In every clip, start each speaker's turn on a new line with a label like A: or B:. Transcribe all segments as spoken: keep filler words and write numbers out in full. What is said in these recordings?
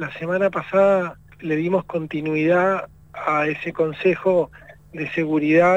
A: La semana pasada le dimos continuidad a ese Consejo de Seguridad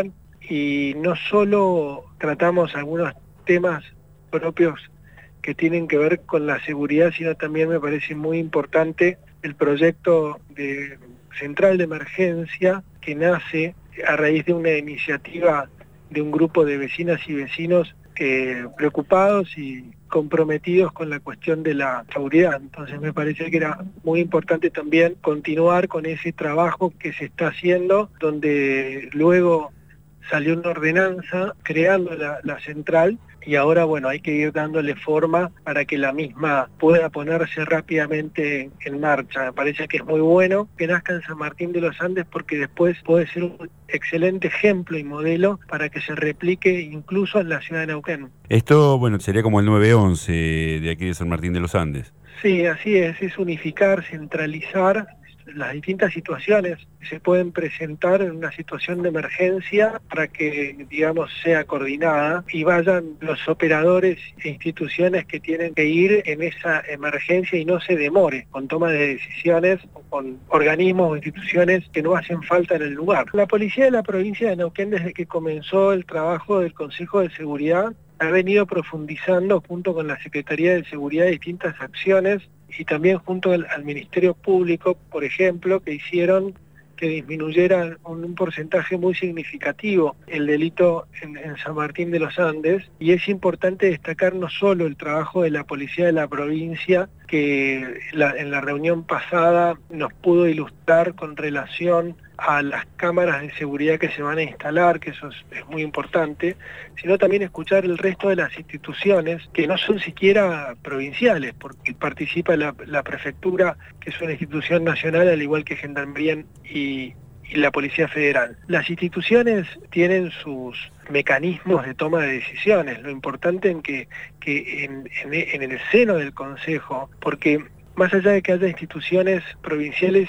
A: y no solo tratamos algunos temas propios que tienen que ver con la seguridad, sino también me parece muy importante el proyecto de central de emergencia que nace a raíz de una iniciativa de un grupo de vecinas y vecinos eh, preocupados y comprometidos con la cuestión de la seguridad. Entonces me parece que era muy importante también continuar con ese trabajo que se está haciendo, donde luego salió una ordenanza creando la, la central y ahora, bueno, hay que ir dándole forma para que la misma pueda ponerse rápidamente en marcha. Me parece que es muy bueno que nazca en San Martín de los Andes porque después puede ser un excelente ejemplo y modelo para que se replique incluso en la ciudad de Neuquén.
B: Esto, bueno, sería como el nueve once de aquí de San Martín de los Andes.
A: Sí, así es, es unificar, centralizar las distintas situaciones que se pueden presentar en una situación de emergencia para que, digamos, sea coordinada y vayan los operadores e instituciones que tienen que ir en esa emergencia y no se demore con toma de decisiones o con organismos o instituciones que no hacen falta en el lugar. La policía de la provincia de Neuquén, desde que comenzó el trabajo del Consejo de Seguridad, ha venido profundizando junto con la Secretaría de Seguridad distintas acciones y también junto al, al Ministerio Público, por ejemplo, que hicieron que disminuyera un, un porcentaje muy significativo el delito en, en San Martín de los Andes. Y es importante destacar no solo el trabajo de la policía de la provincia, que la, en la reunión pasada nos pudo ilustrar con relación a las cámaras de seguridad que se van a instalar, que eso es, es muy importante, sino también escuchar el resto de las instituciones que no son siquiera provinciales, porque participa la, la prefectura, que es una institución nacional, al igual que Gendarmería y, y la Policía Federal. Las instituciones tienen sus mecanismos de toma de decisiones, lo importante en que, que en, en, en el seno del Consejo, porque más allá de que haya instituciones provinciales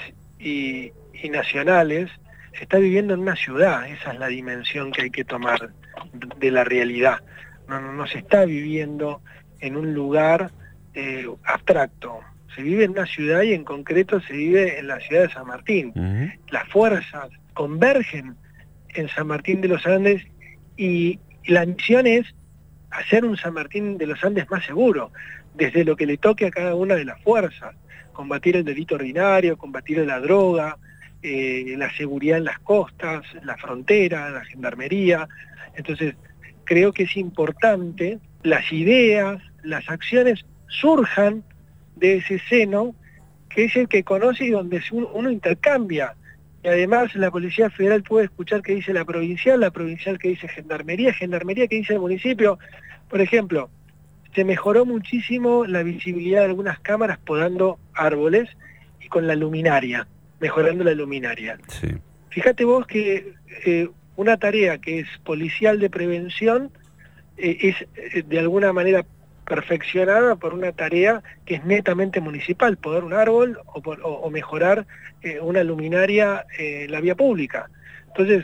A: y y nacionales, se está viviendo en una ciudad, esa es la dimensión que hay que tomar de la realidad. No, no, no se está viviendo en un lugar eh, abstracto, se vive en una ciudad y en concreto se vive en la ciudad de San Martín. Uh-huh. Las fuerzas convergen en San Martín de los Andes y la misión es hacer un San Martín de los Andes más seguro, desde lo que le toque a cada una de las fuerzas, combatir el delito ordinario, combatir la droga, Eh, la seguridad en las costas, la frontera, la gendarmería. Entonces, creo que es importante las ideas, las acciones surjan de ese seno, que es el que conoce y donde uno intercambia. Y además la Policía Federal puede escuchar qué dice la provincial, la provincial que dice gendarmería, gendarmería que dice el municipio. Por ejemplo, se mejoró muchísimo la visibilidad de algunas cámaras podando árboles y con la luminaria. mejorando la luminaria. Sí. Fíjate vos que eh, una tarea que es policial de prevención eh, es eh, de alguna manera perfeccionada por una tarea que es netamente municipal, podar un árbol o, por, o, o mejorar eh, una luminaria en eh, la vía pública. Entonces,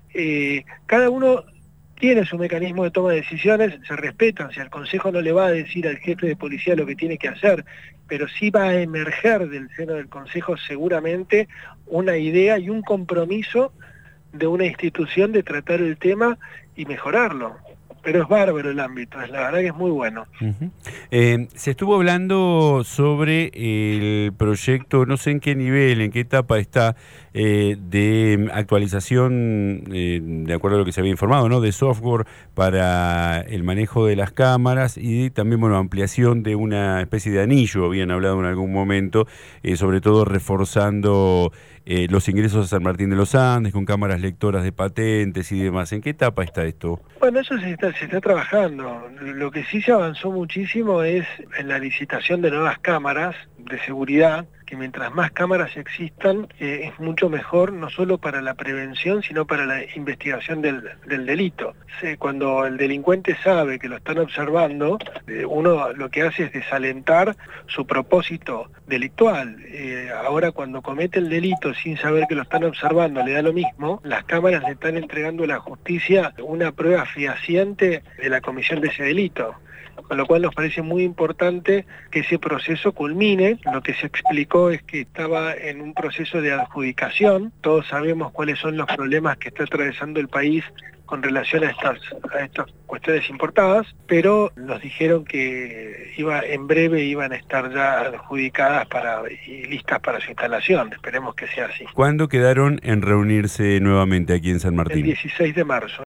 A: eh, cada uno tiene su mecanismo de toma de decisiones, se respetan, o sea, el Consejo no le va a decir al jefe de policía lo que tiene que hacer, pero sí va a emerger del seno del Consejo seguramente una idea y un compromiso de una institución de tratar el tema y mejorarlo. Pero es bárbaro el ámbito, es la verdad que es muy bueno.
B: Uh-huh. Eh, se estuvo hablando sobre el proyecto, no sé en qué nivel, en qué etapa está, eh, de actualización, eh, de acuerdo a lo que se había informado, ¿no?, de software para el manejo de las cámaras y también, bueno, ampliación de una especie de anillo, habían hablado en algún momento, eh, sobre todo reforzando eh, los ingresos a San Martín de los Andes con cámaras lectoras de patentes y demás. ¿En qué etapa está esto?
A: Bueno, eso se está, se está trabajando. Lo que sí se avanzó muchísimo es en la licitación de nuevas cámaras de seguridad, que mientras más cámaras existan, eh, es mucho mejor, no solo para la prevención, sino para la investigación del, del delito. Sí, cuando el delincuente sabe que lo están observando, eh, uno lo que hace es desalentar su propósito delictual. Eh, ahora cuando comete el delito sin saber que lo están observando, le da lo mismo, las cámaras le están entregando a la justicia una prueba fehaciente de la comisión de ese delito. con lo cual nos parece muy importante que ese proceso culmine. Lo que se explicó es que estaba en un proceso de adjudicación, todos sabemos cuáles son los problemas que está atravesando el país con relación a estas, a estas cuestiones importadas, pero nos dijeron que iba en breve iban a estar ya adjudicadas para, y listas para su instalación. Esperemos que sea así.
B: ¿Cuándo quedaron en reunirse nuevamente aquí en San Martín?
A: El dieciséis de marzo.